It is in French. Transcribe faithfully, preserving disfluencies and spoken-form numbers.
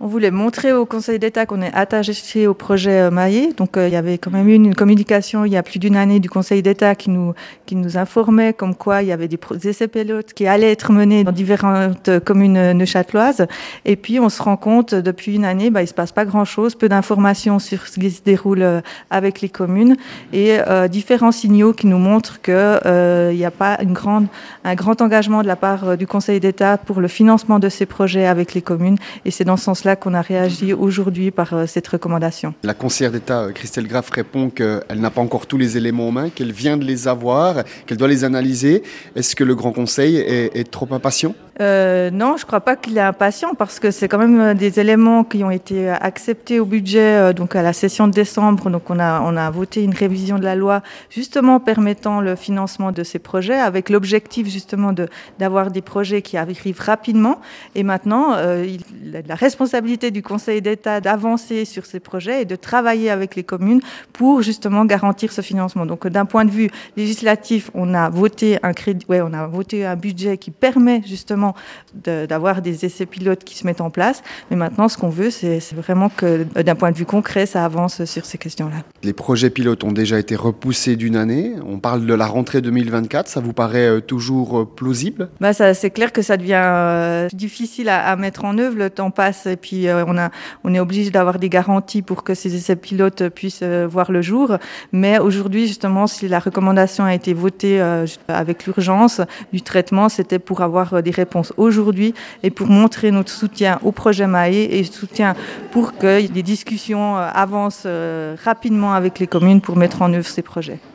On voulait montrer au Conseil d'État qu'on est attaché au projet Maillé. Donc euh, il y avait quand même eu une communication il y a plus d'une année du Conseil d'État qui nous, qui nous informait comme quoi il y avait des, pro- des essais pilotes qui allaient être menés dans différentes communes neuchâteloises. Et puis on se rend compte depuis une année, bah, il ne se passe pas grand-chose, peu d'informations sur ce qui se déroule avec les communes et euh, différents signaux qui nous montrent qu'il euh, n'y a pas une grande, un grand engagement de la part du Conseil d'État pour le financement de ces projets avec les communes. Et c'est dans ce sens-là qu'on a réagi aujourd'hui par euh, cette recommandation. La conseillère d'État, Christelle Graff, répond qu'elle n'a pas encore tous les éléments en main, qu'elle vient de les avoir, qu'elle doit les analyser. Est-ce que le Grand Conseil est, est trop impatient ? Euh, non, je ne crois pas qu'il est impatient parce que c'est quand même des éléments qui ont été acceptés au budget donc à la session de décembre. Donc on a, on a voté une révision de la loi justement permettant le financement de ces projets avec l'objectif justement de, d'avoir des projets qui arrivent rapidement. Et maintenant, euh, il, la responsabilité du Conseil d'État d'avancer sur ces projets et de travailler avec les communes pour justement garantir ce financement. Donc d'un point de vue législatif, on a voté un crédit, ouais, on a voté un budget qui permet justement De, d'avoir des essais pilotes qui se mettent en place. Mais maintenant, ce qu'on veut, c'est, c'est vraiment que, d'un point de vue concret, ça avance sur ces questions-là. Les projets pilotes ont déjà été repoussés d'une année. On parle de la rentrée deux mille vingt-quatre. Ça vous paraît toujours plausible ? Bah, ça, c'est clair que ça devient euh, difficile à, à mettre en œuvre. Le temps passe et puis euh, on, a, on est obligé d'avoir des garanties pour que ces essais pilotes puissent euh, voir le jour. Mais aujourd'hui, justement, si la recommandation a été votée euh, avec l'urgence du traitement, c'était pour avoir euh, des réponses aujourd'hui et pour montrer notre soutien au projet Maillé et soutien pour que les discussions avancent rapidement avec les communes pour mettre en œuvre ces projets.